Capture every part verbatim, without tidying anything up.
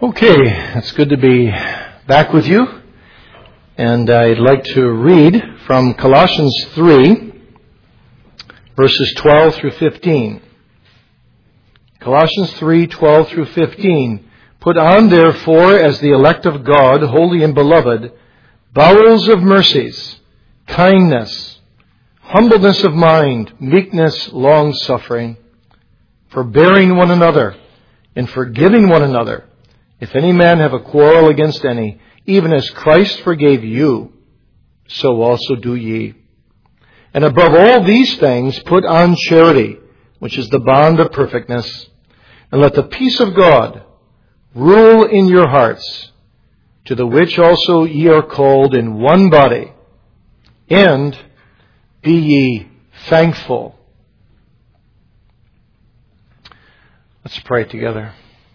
Okay, it's good to be back with you, and I'd like to read from Colossians three, verses twelve through fifteen. Colossians three, twelve through fifteen. Put on, therefore, as the elect of God, holy and beloved, bowels of mercies, kindness, humbleness of mind, meekness, long-suffering, forbearing one another, and forgiving one another. If any man have a quarrel against any, even as Christ forgave you, so also do ye. And above all these things, put on charity, which is the bond of perfectness, and let the peace of God rule in your hearts, to the which also ye are called in one body, and be ye thankful. Let's pray together.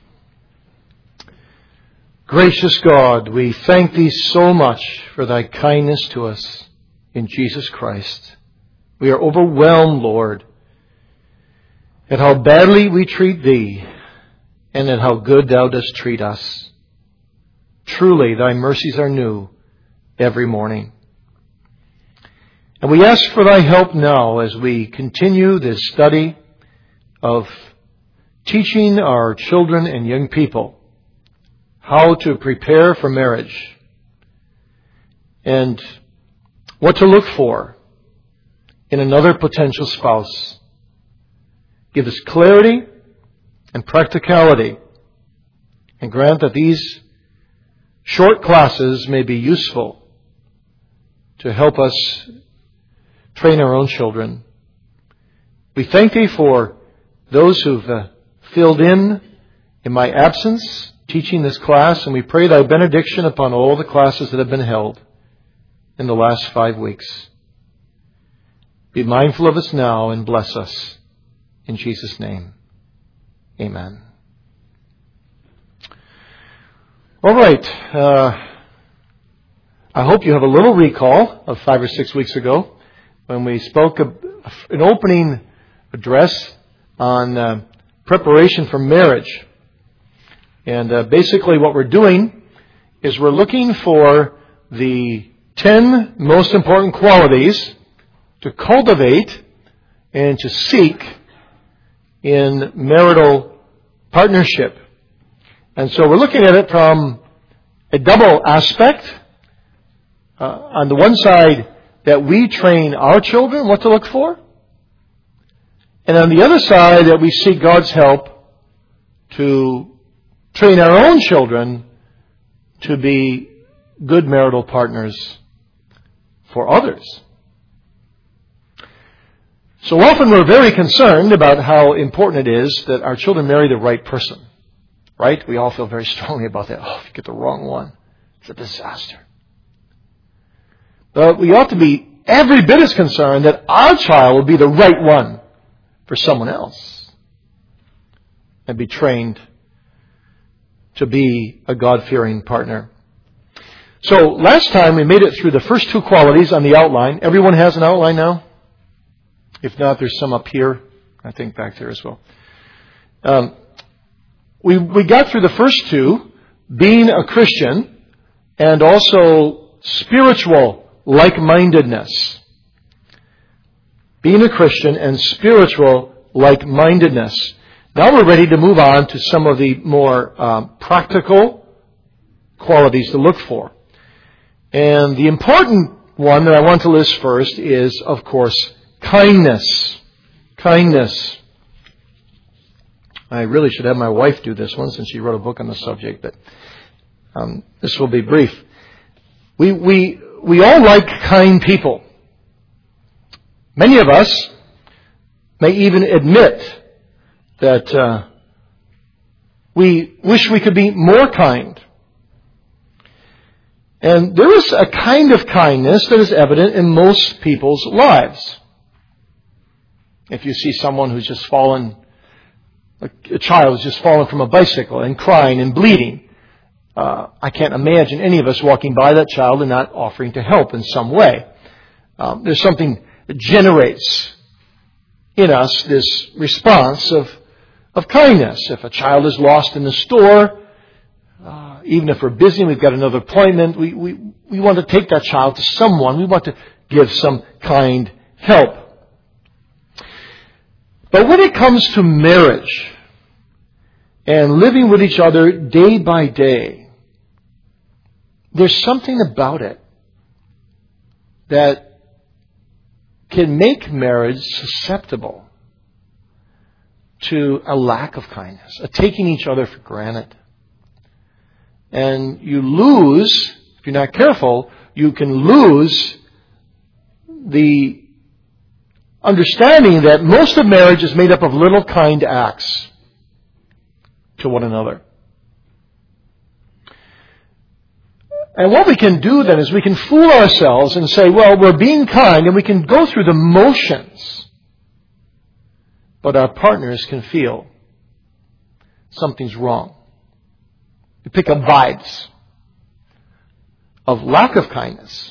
Gracious God, we thank Thee so much for Thy kindness to us in Jesus Christ. We are overwhelmed, Lord, at how badly we treat Thee and at how good Thou dost treat us. Truly, Thy mercies are new every morning. And we ask for Thy help now as we continue this study of teaching our children and young people how to prepare for marriage and what to look for in another potential spouse. Give us clarity and practicality, and grant that these short classes may be useful to help us train our own children. We thank Thee for those who've uh, filled in in my absence teaching this class, and we pray Thy benediction upon all the classes that have been held in the last five weeks. Be mindful of us now and bless us. In Jesus' name, amen. All right. Uh, I hope you have a little recall of five or six weeks ago when we spoke of an opening address on uh, preparation for marriage. And uh, basically what we're doing is we're looking for the ten most important qualities to cultivate and to seek in marital partnership. And so we're looking at it from a double aspect. Uh, on the one side, that we train our children what to look for. And on the other side, that we seek God's help to train our own children to be good marital partners for others. So often we're very concerned about how important it is that our children marry the right person. Right? We all feel very strongly about that. Oh, if you get the wrong one, it's a disaster. But we ought to be every bit as concerned that our child will be the right one for someone else and be trained to be a God-fearing partner. So last time we made it through the first two qualities on the outline. Everyone has an outline now? If not, there's some up here. I think back there as well. Um, we we got through the first two, being a Christian and also spiritual like-mindedness. Being a Christian and spiritual like-mindedness. Now we're ready to move on to some of the more um, practical qualities to look for. And the important one that I want to list first is, of course, kindness. Kindness. I really should have my wife do this one since she wrote a book on the subject, but um, this will be brief. We, we, we all like kind people. Many of us may even admit that uh, we wish we could be more kind. And there is a kind of kindness that is evident in most people's lives. If you see someone who's just fallen, a child who's just fallen from a bicycle and crying and bleeding, uh, I can't imagine any of us walking by that child and not offering to help in some way. Um, there's something that generates in us this response of of kindness. If a child is lost in the store, even if we're busy and we've got another appointment, we, we, we want to take that child to someone. We want to give some kind help. But when it comes to marriage and living with each other day by day, there's something about it that can make marriage susceptible to a lack of kindness, a taking each other for granted. And you lose, if you're not careful, you can lose the understanding that most of marriage is made up of little kind acts to one another. And what we can do then is we can fool ourselves and say, well, we're being kind, and we can go through the motions. But our partners can feel something's wrong. You pick up vibes of lack of kindness.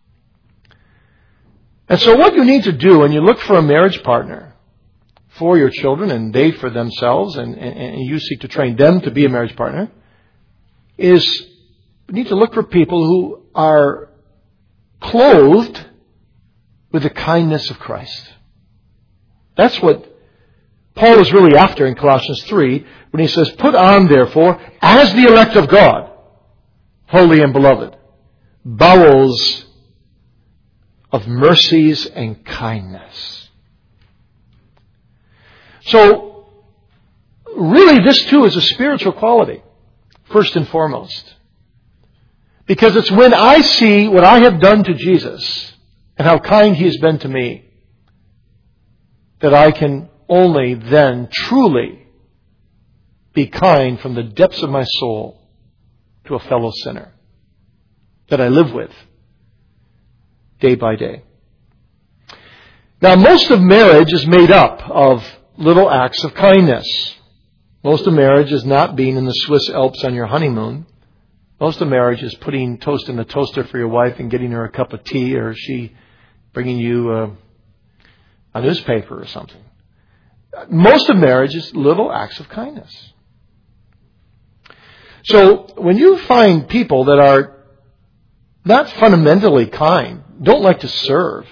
And so what you need to do when you look for a marriage partner for your children and they for themselves, and, and, and you seek to train them to be a marriage partner, is you need to look for people who are clothed with the kindness of Christ. That's what Paul is really after in Colossians three when he says, put on, therefore, as the elect of God, holy and beloved, bowels of mercies and kindness. So, really, this too is a spiritual quality, first and foremost. Because it's when I see what I have done to Jesus and how kind He has been to me that I can only then truly be kind from the depths of my soul to a fellow sinner that I live with day by day. Now, most of marriage is made up of little acts of kindness. Most of marriage is not being in the Swiss Alps on your honeymoon. Most of marriage is putting toast in the toaster for your wife and getting her a cup of tea, or she bringing you a, a newspaper or something. Most of marriage is little acts of kindness. So when you find people that are not fundamentally kind, don't like to serve,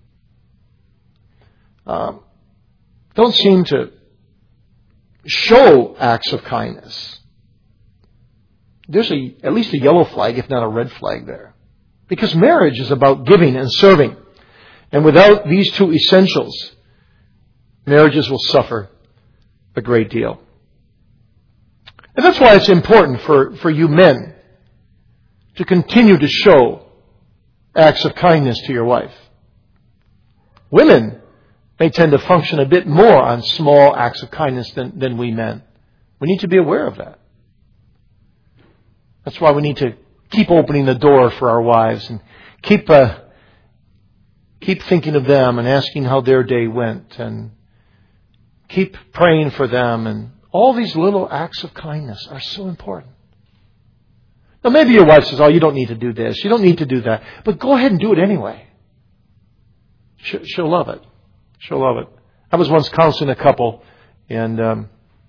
um, don't seem to show acts of kindness, there's a, at least a yellow flag, if not a red flag there. Because marriage is about giving and serving. And without these two essentials, marriages will suffer a great deal. And that's why it's important for, for you men to continue to show acts of kindness to your wife. Women may tend to function a bit more on small acts of kindness than, than we men. We need to be aware of that. That's why we need to keep opening the door for our wives and keep uh, keep thinking of them and asking how their day went and keep praying for them. And all these little acts of kindness are so important. Now, maybe your wife says, oh, you don't need to do this. You don't need to do that. But go ahead and do it anyway. She'll love it. She'll love it. I was once counseling a couple, and um,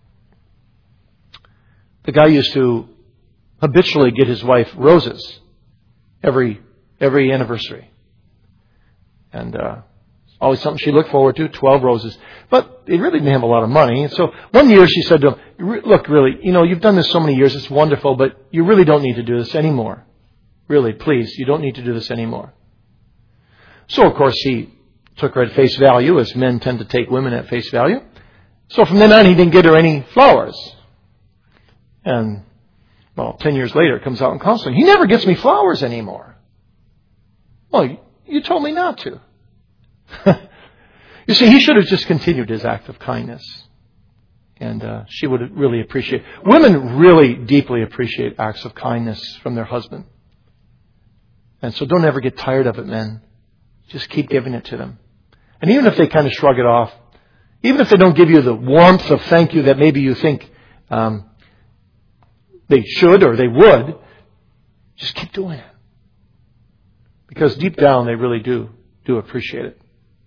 the guy used to habitually get his wife roses every every anniversary. And uh, always something she looked forward to, twelve roses. But they really didn't have a lot of money. And so one year she said to him, look, really, you know, you've done this so many years, it's wonderful, but you really don't need to do this anymore. Really, please, you don't need to do this anymore. So, of course, he took her at face value, as men tend to take women at face value. So from then on, he didn't get her any flowers. And well, ten years later, it comes out in counseling. He never gets me flowers anymore. Well, you told me not to. You see, he should have just continued his act of kindness. And uh, she would really appreciate. Women really deeply appreciate acts of kindness from their husband. And so don't ever get tired of it, men. Just keep giving it to them. And even if they kind of shrug it off, even if they don't give you the warmth of thank you that maybe you think um, they should or they would, just keep doing it. Because deep down they really do, do appreciate it.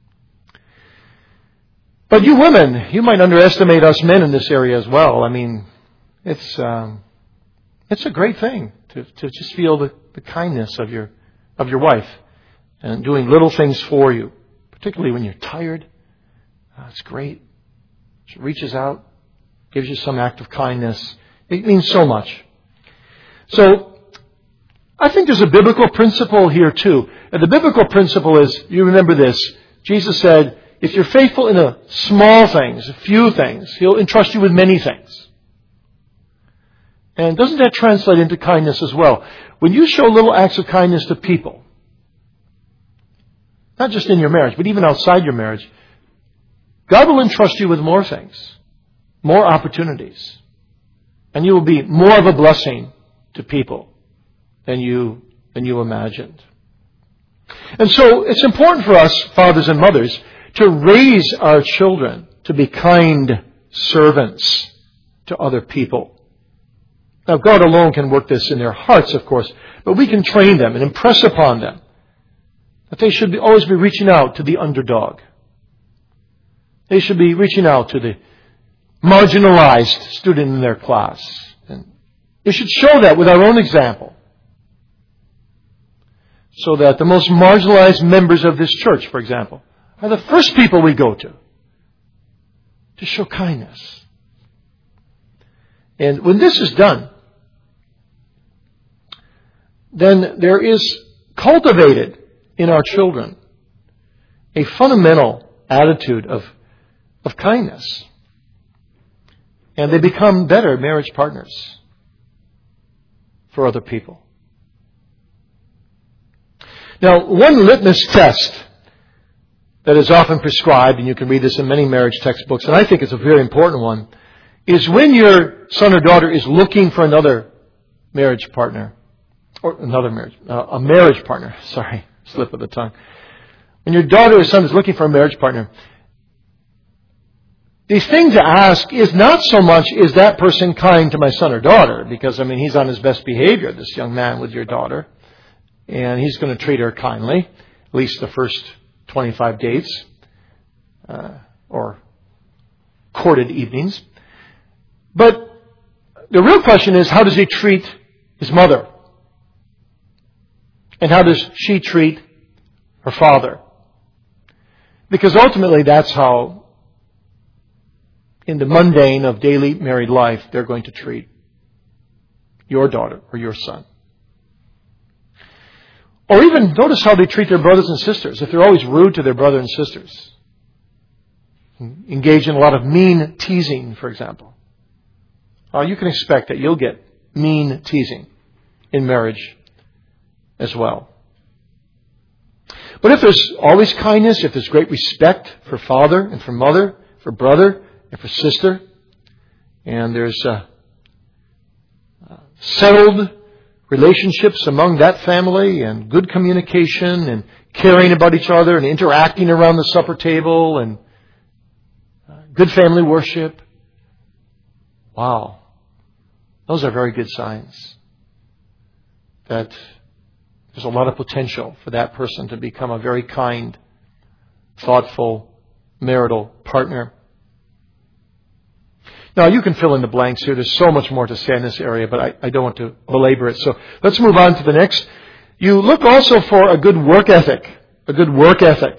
But you women, you might underestimate us men in this area as well. I mean, it's um, It's a great thing to, to just feel the, the kindness of your of your wife and doing little things for you, particularly when you're tired. Uh, it's great. She reaches out, gives you some act of kindness. It means so much. So, I think there's a biblical principle here too. And the biblical principle is, you remember this, Jesus said, if you're faithful in a small things, a few things, He'll entrust you with many things. And doesn't that translate into kindness as well? When you show little acts of kindness to people, not just in your marriage, but even outside your marriage, God will entrust you with more things, more opportunities. And you will be more of a blessing to people than you, than you imagined. And so it's important for us, fathers and mothers, to raise our children to be kind servants to other people. Now, God alone can work this in their hearts, of course, but we can train them and impress upon them that they should be, always be reaching out to the underdog. They should be reaching out to the marginalized student in their class. And they should show that with our own example, so that the most marginalized members of this church, for example, are the first people we go to to show kindness. And when this is done, then there is cultivated in our children a fundamental attitude of, of kindness. And they become better marriage partners for other people. Now, one litmus test that is often prescribed, and you can read this in many marriage textbooks, and I think it's a very important one, is when your son or daughter is looking for another marriage partner, or another marriage, uh, a marriage partner, sorry, slip of the tongue. When your daughter or son is looking for a marriage partner, the thing to ask is not so much, is that person kind to my son or daughter? Because, I mean, he's on his best behavior, this young man with your daughter, and he's going to treat her kindly, at least the first twenty-five dates, uh, or courted evenings. But the real question is, how does he treat his mother? And how does she treat her father? Because ultimately that's how, in the mundane of daily married life, they're going to treat your daughter or your son. Or even notice how they treat their brothers and sisters. If they're always rude to their brother and sisters, engage in a lot of mean teasing, for example, uh, you can expect that you'll get mean teasing in marriage as well. But if there's always kindness, if there's great respect for father and for mother, for brother and for sister, and there's uh, uh, settled relationships among that family and good communication and caring about each other and interacting around the supper table and uh, good family worship. Wow. Those are very good signs that there's a lot of potential for that person to become a very kind, thoughtful, marital partner. Now, you can fill in the blanks here. There's so much more to say in this area, but I, I don't want to belabor it. So let's move on to the next. You look also for a good work ethic. A good work ethic.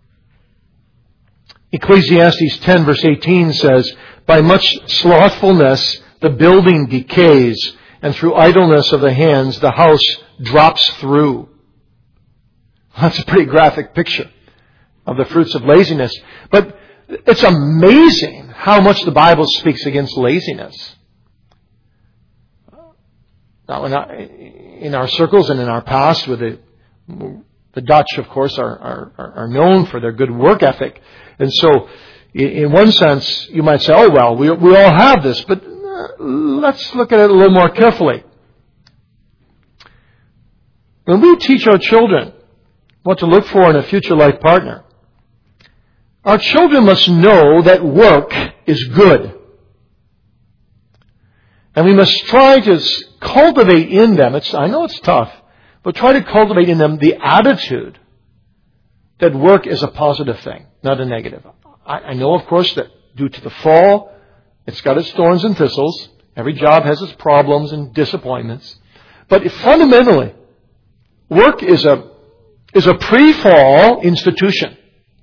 Ecclesiastes ten verse eighteen says, by much slothfulness the building decays, and through idleness of the hands the house drops through. That's a pretty graphic picture of the fruits of laziness. But it's amazing how much the Bible speaks against laziness. Now, in our, in our circles and in our past, with the, the Dutch, of course, are, are, are known for their good work ethic. And so, in one sense, you might say, oh, well, we, we all have this, but let's look at it a little more carefully. When we teach our children what to look for in a future life partner, our children must know that work is good. And we must try to cultivate in them, it's, I know it's tough, but try to cultivate in them the attitude that work is a positive thing, not a negative. I, I know, of course, that due to the fall, it's got its thorns and thistles, Every job has its problems and disappointments. But fundamentally, work is a, is a pre-fall institution.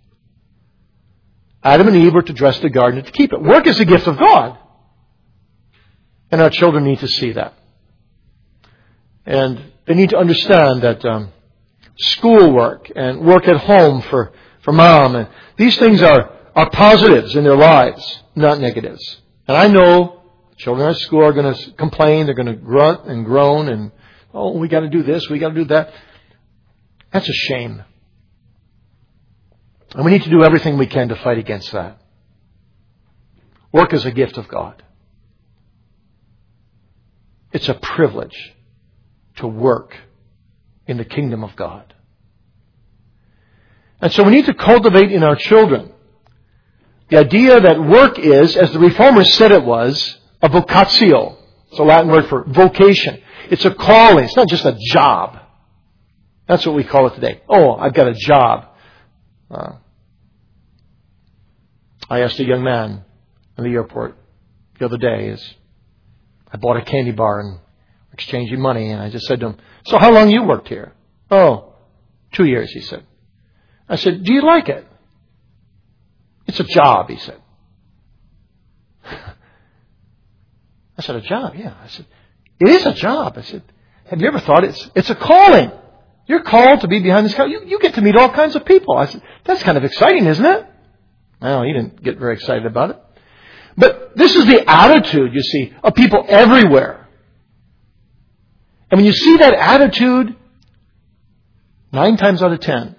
Adam and Eve were to dress the garden and to keep it. Work is a gift of God. And our children need to see that. And they need to understand that um, schoolwork and work at home for, for mom, and these things are, are positives in their lives, not negatives. And I know children at school are going to complain, they're going to grunt and groan, and, oh, we got to do this, we got to do that. That's a shame. And we need to do everything we can to fight against that. Work is a gift of God. It's a privilege to work in the kingdom of God. And so we need to cultivate in our children the idea that work is, as the Reformers said it was, a vocatio. It's a Latin word for vocation. It's a calling. It's not just a job. That's what we call it today. Oh, I've got a job. Uh, I asked a young man in the airport the other day, is I bought a candy bar and exchanging money, and I just said to him, so how long you worked here? Oh, two years, he said. I said, do you like it? It's a job, he said. I said, a job? Yeah. I said, it is a job. I said, have you ever thought it's it's a calling? You're called to be behind this counter. You, you get to meet all kinds of people. I said, that's kind of exciting, isn't it? Well, he didn't get very excited about it. But this is the attitude, you see, of people everywhere. And when you see that attitude, nine times out of ten,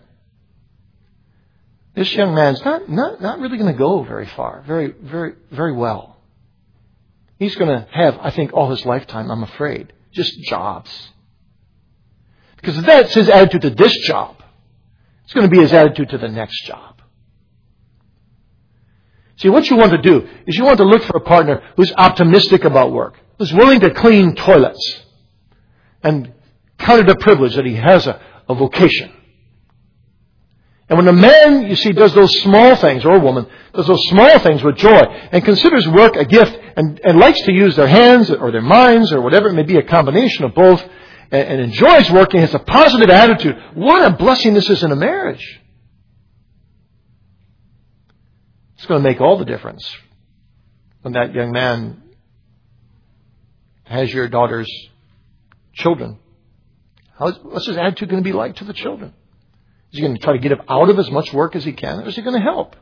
this young man's not, not, not really going to go very far, very, very, very well. He's going to have, I think, all his lifetime, I'm afraid, just jobs. Because if that's his attitude to this job, it's going to be his attitude to the next job. See, what you want to do is you want to look for a partner who's optimistic about work, who's willing to clean toilets, and count it a privilege that he has a, a vocation. And when a man, you see, does those small things, or a woman, does those small things with joy, and considers work a gift, and, and likes to use their hands or their minds or whatever it may be, a combination of both, and, and enjoys working, has a positive attitude, what a blessing this is in a marriage. It's going to make all the difference when that young man has your daughter's children. How's, what's his attitude going to be like to the children? Is he going to try to get him out of as much work as he can, or is he going to help?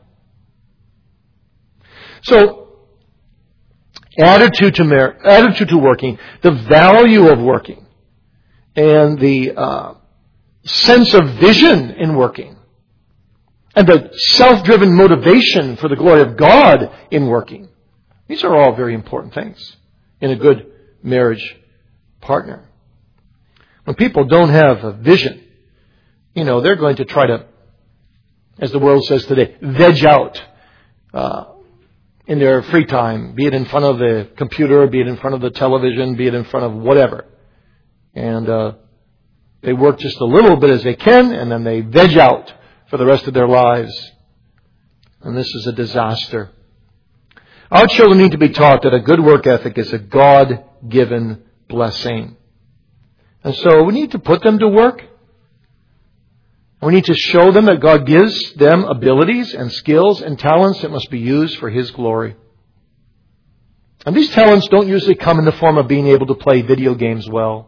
So, attitude to mar- attitude to working, the value of working, and the uh, sense of vision in working, and the self-driven motivation for the glory of God in working. These are all very important things in a good marriage partner. When people don't have a vision, you know, they're going to try to, as the world says today, veg out uh, in their free time, be it in front of the computer, be it in front of the television, be it in front of whatever. And uh, they work just a little bit as they can, and then they veg out for the rest of their lives. And this is a disaster. Our children need to be taught that a good work ethic is a God-given blessing. And so we need to put them to work. We need to show them that God gives them abilities and skills and talents that must be used for His glory. And these talents don't usually come in the form of being able to play video games well.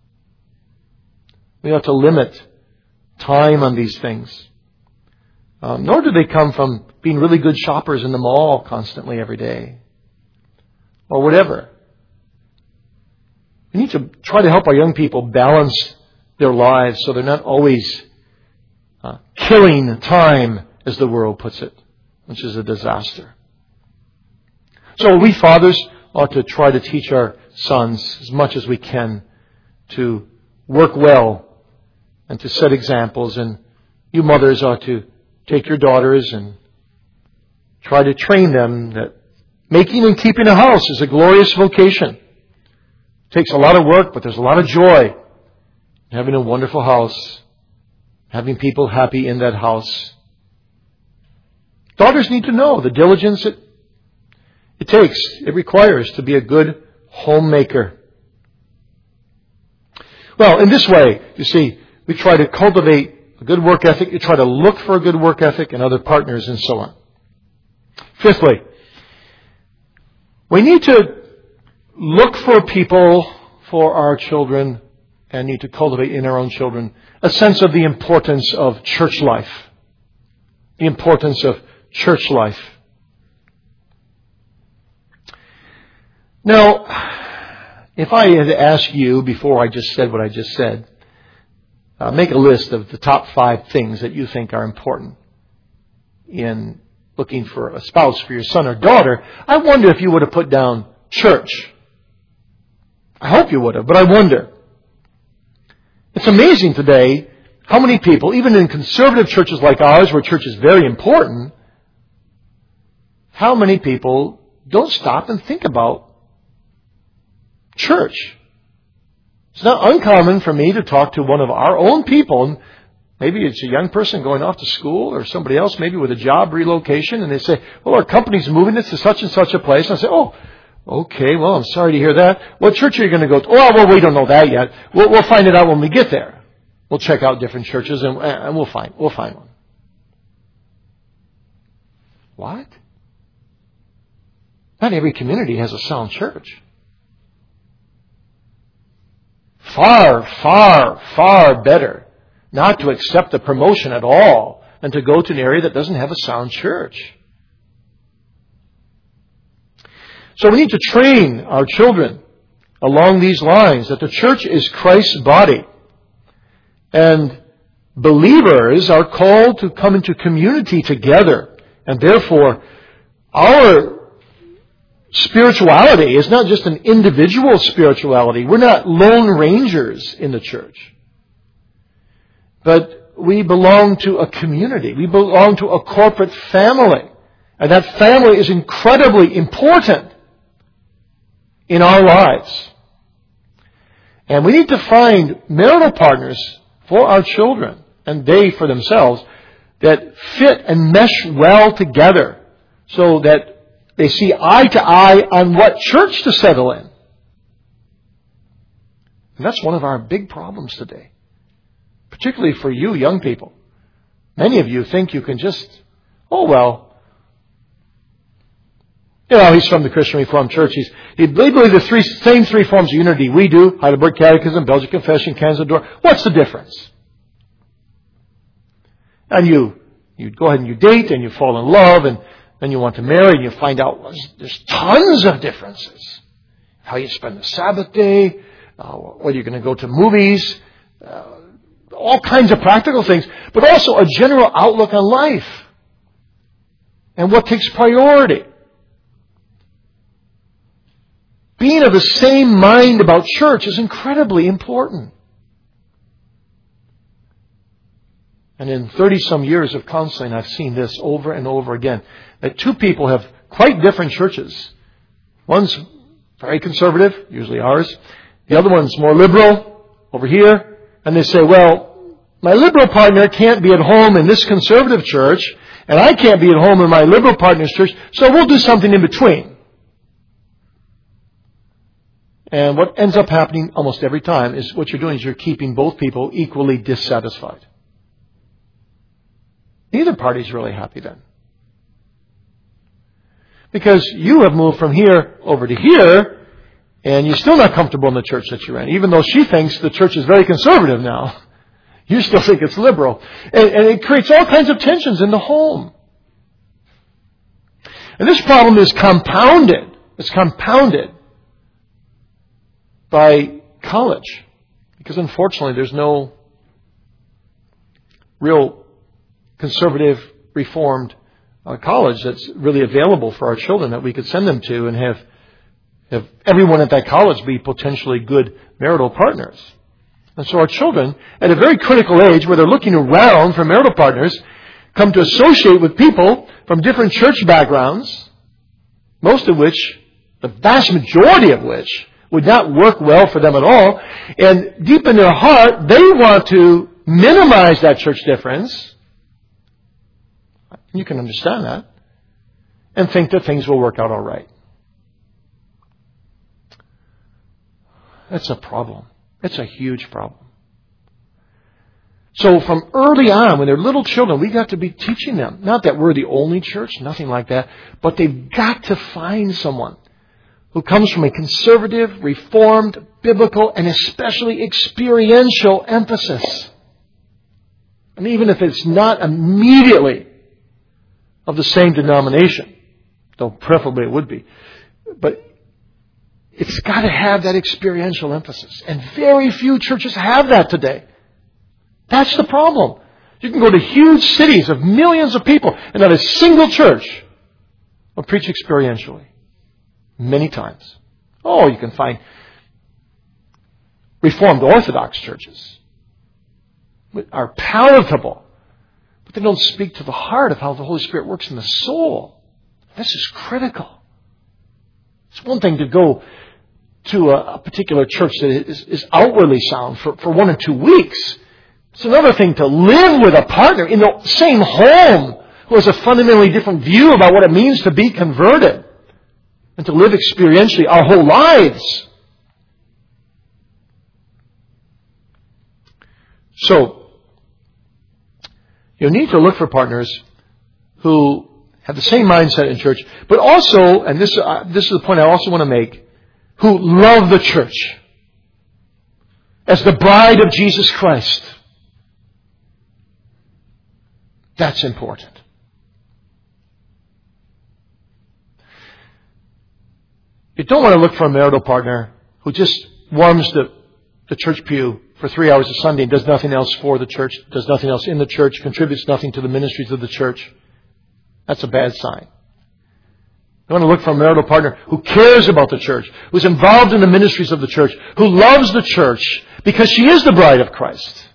We ought to limit time on these things. Um, nor do they come from being really good shoppers in the mall constantly every day. Or whatever. We need to try to help our young people balance their lives so they're not always uh, killing time, as the world puts it, which is a disaster. So we fathers ought to try to teach our sons as much as we can to work well and to set examples. And you mothers ought to take your daughters and try to train them that making and keeping a house is a glorious vocation. It takes a lot of work, but there's a lot of joy in having a wonderful house, having people happy in that house. Daughters need to know the diligence it, it takes, it requires to be a good homemaker. Well, in this way, you see, we try to cultivate a good work ethic. You try to look for a good work ethic in other partners and so on. Fifthly, we need to look for people for our children and need to cultivate in our own children a sense of the importance of church life. The importance of church life. Now, if I had to ask you before I just said what I just said, uh, make a list of the top five things that you think are important in looking for a spouse for your son or daughter, I wonder if you would have put down church. I hope you would have, but I wonder. It's amazing today how many people, even in conservative churches like ours, where church is very important, how many people don't stop and think about church. It's not uncommon for me to talk to one of our own people, and maybe it's a young person going off to school or somebody else, maybe with a job relocation, and they say, well, our company's moving it to such and such a place. And I say, oh, okay, well, I'm sorry to hear that. What church are you going to go to? Oh, well, we don't know that yet. We'll, we'll find it out when we get there. We'll check out different churches and, and we'll find we'll find one. What? Not every community has a sound church. Far, far, far better not to accept the promotion at all than to go to an area that doesn't have a sound church. So we need to train our children along these lines, that the church is Christ's body. And believers are called to come into community together. And therefore, our spirituality is not just an individual spirituality. We're not lone rangers in the church. But we belong to a community. We belong to a corporate family. And that family is incredibly important in our lives. And we need to find marital partners for our children, and they for themselves, that fit and mesh well together so that they see eye to eye on what church to settle in. And that's one of our big problems today. Particularly for you young people. Many of you think you can just, oh well, you know, he's from the Christian Reformed Church. He's, he, they believe the three, same three forms of unity we do. Heidelberg Catechism, Belgic Confession, Canons d'Or. What's the difference? And you, you go ahead and you date and you fall in love and then you want to marry and you find out well, there's tons of differences. How you spend the Sabbath day, uh, whether you're going to go to movies, uh, all kinds of practical things, but also a general outlook on life and what takes priority. Being of the same mind about church is incredibly important. And in thirty-some years of counseling, I've seen this over and over again. That two people have quite different churches. One's very conservative, usually ours. The other one's more liberal, over here. And they say, well, my liberal partner can't be at home in this conservative church, and I can't be at home in my liberal partner's church, so we'll do something in between. And what ends up happening almost every time is what you're doing is you're keeping both people equally dissatisfied. Neither party's really happy then. Because you have moved from here over to here, and you're still not comfortable in the church that you're in. Even though she thinks the church is very conservative now, you still think it's liberal. And, and it creates all kinds of tensions in the home. And this problem is compounded. It's compounded by college. Because unfortunately there's no real conservative, reformed uh, college that's really available for our children that we could send them to and have, have everyone at that college be potentially good marital partners. And so our children, at a very critical age where they're looking around for marital partners, come to associate with people from different church backgrounds, most of which, the vast majority of which, would not work well for them at all. And deep in their heart, they want to minimize that church difference. You can understand that. And think that things will work out all right. That's a problem. It's a huge problem. So from early on, when they're little children, we got to be teaching them. Not that we're the only church, nothing like that. But they've got to find someone who comes from a conservative, reformed, biblical, and especially experiential emphasis. And even if it's not immediately of the same denomination, though preferably it would be, but it's got to have that experiential emphasis. And very few churches have that today. That's the problem. You can go to huge cities of millions of people and not a single church will preach experientially. Many times. Oh, you can find Reformed Orthodox churches that are palatable, but they don't speak to the heart of how the Holy Spirit works in the soul. This is critical. It's one thing to go to a, a particular church that is, is outwardly sound for, for one or two weeks. It's another thing to live with a partner in the same home who has a fundamentally different view about what it means to be converted and to live experientially our whole lives. So, you need to look for partners who have the same mindset in church, but also, and this, uh, this is the point I also want to make, who love the church as the bride of Jesus Christ. That's important. You don't want to look for a marital partner who just warms the, the church pew for three hours a Sunday and does nothing else for the church, does nothing else in the church, contributes nothing to the ministries of the church. That's a bad sign. You want to look for a marital partner who cares about the church, who's involved in the ministries of the church, who loves the church because she is the bride of Christ.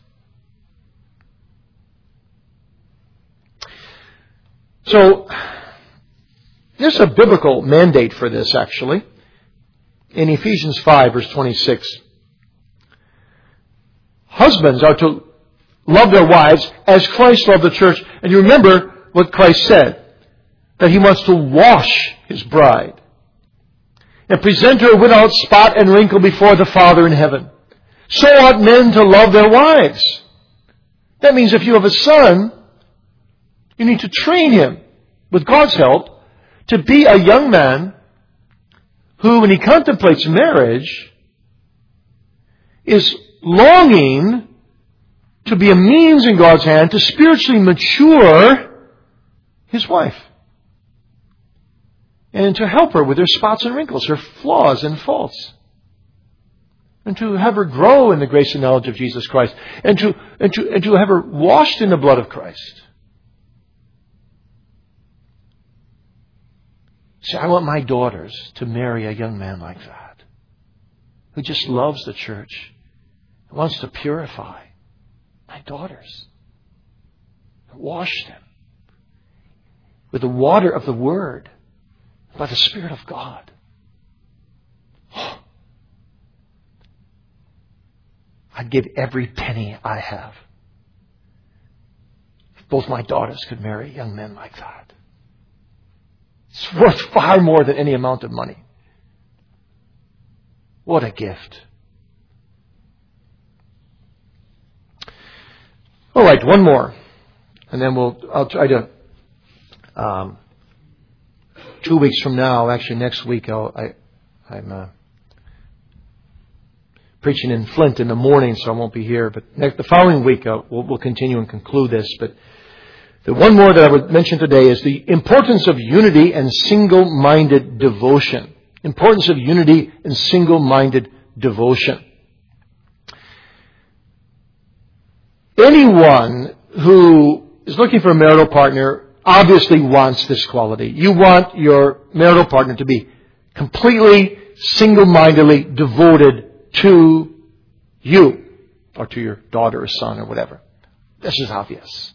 So, there's a biblical mandate for this, actually. In Ephesians five, verse twenty-six. Husbands are to love their wives as Christ loved the church. And you remember what Christ said, that He wants to wash His bride and present her without spot and wrinkle before the Father in heaven. So ought men to love their wives. That means if you have a son, you need to train him, with God's help, to be a young man who, when he contemplates marriage, is longing to be a means in God's hand to spiritually mature his wife. And to help her with her spots and wrinkles, her flaws and faults. And to have her grow in the grace and knowledge of Jesus Christ. And to, and to, and to have her washed in the blood of Christ. See, I want my daughters to marry a young man like that, who just loves the church, and wants to purify my daughters, wash them with the water of the Word, by the Spirit of God. I'd give every penny I have if both my daughters could marry young men like that. It's worth far more than any amount of money. What a gift. All right, one more. And then we'll, I'll try to, um, two weeks from now, actually next week, I'll, I, I'm uh, preaching in Flint in the morning, so I won't be here. But next, the following week, uh, we'll, we'll continue and conclude this. But the one more that I would mention today is the importance of unity and single-minded devotion. Importance of unity and single-minded devotion. Anyone who is looking for a marital partner obviously wants this quality. You want your marital partner to be completely, single-mindedly devoted to you, or to your daughter or son or whatever. This is obvious.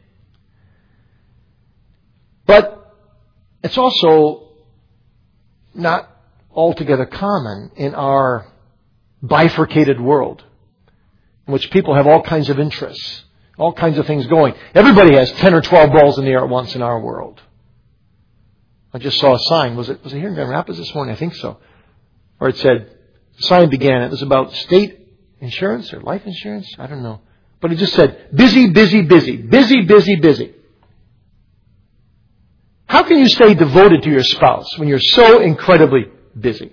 But it's also not altogether common in our bifurcated world, in which people have all kinds of interests, all kinds of things going. Everybody has ten or twelve balls in the air at once in our world. I just saw a sign. Was it was it here in Grand Rapids this morning? I think so. Where it said, The sign began. It was about state insurance or life insurance. I don't know. But it just said, busy, busy, busy. Busy, busy, busy. How can you stay devoted to your spouse when you're so incredibly busy?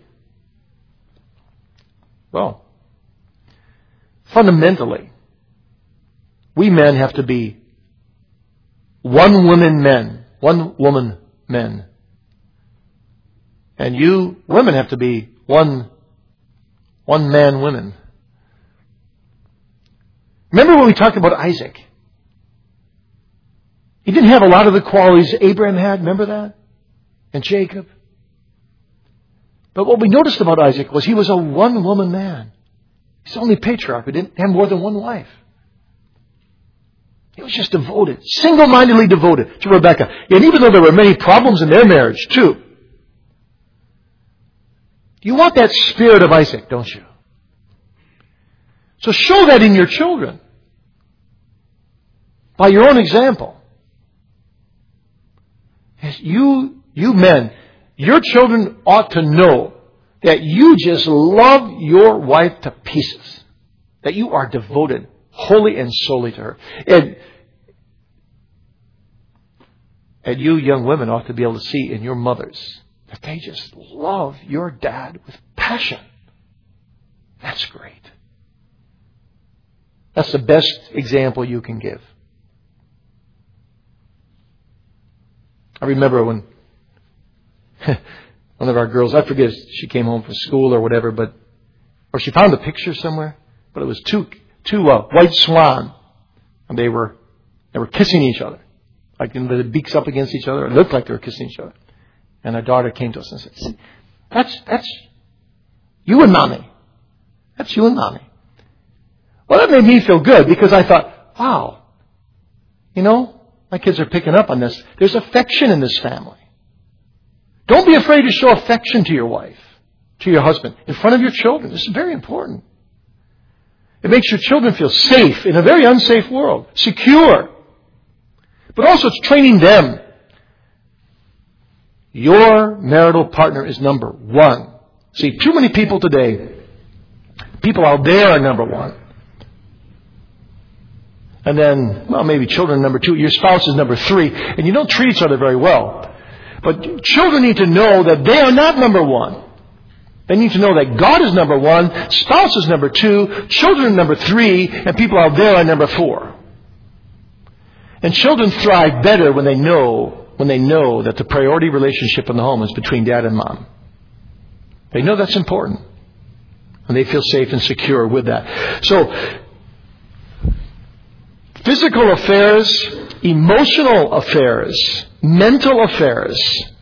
Well, fundamentally, we men have to be one woman men. One woman men. And you women have to be one, one man women. Remember when we talked about Isaac? He didn't have a lot of the qualities Abraham had. Remember that? And Jacob. But what we noticed about Isaac was he was a one-woman man. He's the only patriarch who didn't have more than one wife. He was just devoted, single-mindedly devoted to Rebekah. And even though there were many problems in their marriage, too. You want that spirit of Isaac, don't you? So show that in your children. By your own example. As you, you men, your children ought to know that you just love your wife to pieces. That you are devoted wholly and solely to her. And, and you young women ought to be able to see in your mothers that they just love your dad with passion. That's great. That's the best example you can give. I remember when one of our girls, I forget if she came home from school or whatever, but or she found a picture somewhere, but it was two two uh, white swan, and they were they were kissing each other, like with the beaks up against each other. It looked like they were kissing each other. And our daughter came to us and said, "See, that's that's you and mommy. That's you and mommy." Well, that made me feel good because I thought, wow, you know, my kids are picking up on this. There's affection in this family. Don't be afraid to show affection to your wife, to your husband, in front of your children. This is very important. It makes your children feel safe in a very unsafe world, secure. But also it's training them. Your marital partner is number one. See, too many people today, people out there are number one. And then, well, maybe children number two. Your spouse is number three. And you don't treat each other very well. But children need to know that they are not number one. They need to know that God is number one, spouse is number two, children are number three, and people out there are number four. And children thrive better when they know, when they know that the priority relationship in the home is between dad and mom. They know that's important. And they feel safe and secure with that. So, physical affairs, emotional affairs, mental affairs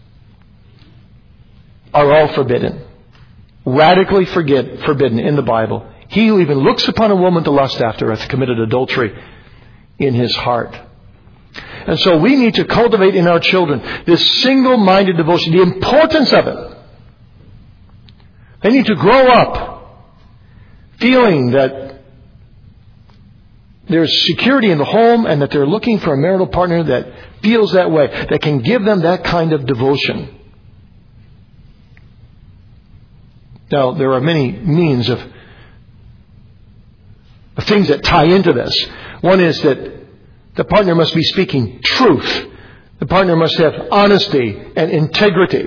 are all forbidden. Radically forget, forbidden in the Bible. He who even looks upon a woman to lust after hath committed adultery in his heart. And so we need to cultivate in our children this single-minded devotion, the importance of it. They need to grow up feeling that there's security in the home and that they're looking for a marital partner that feels that way, that can give them that kind of devotion. Now, there are many means of, of things that tie into this. One is that the partner must be speaking truth. The partner must have honesty and integrity.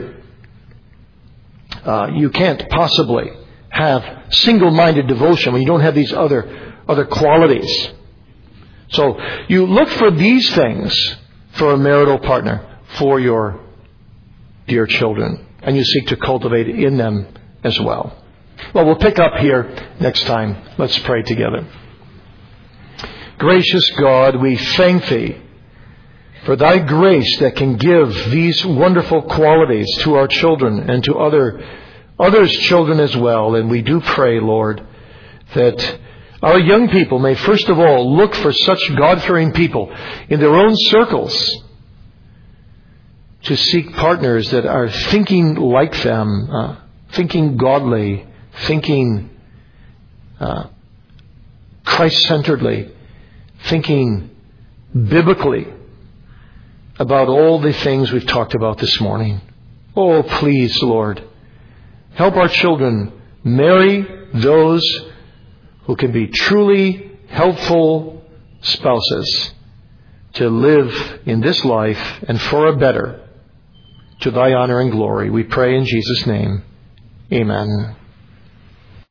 Uh, you can't possibly have single-minded devotion when you don't have these other other qualities. So you look for these things for a marital partner for your dear children, and you seek to cultivate in them as well. Well, we'll pick up here next time. Let's pray together. Gracious God, we thank Thee for Thy grace that can give these wonderful qualities to our children and to other others' children as well. And we do pray, Lord, that our young people may first of all look for such God-fearing people in their own circles to seek partners that are thinking like them, uh, thinking godly, thinking uh, Christ-centeredly, thinking biblically about all the things we've talked about this morning. Oh, please, Lord, help our children Marry those who can be truly helpful spouses to live in this life and for a better, to thy honor and glory. We pray in Jesus' name. Amen.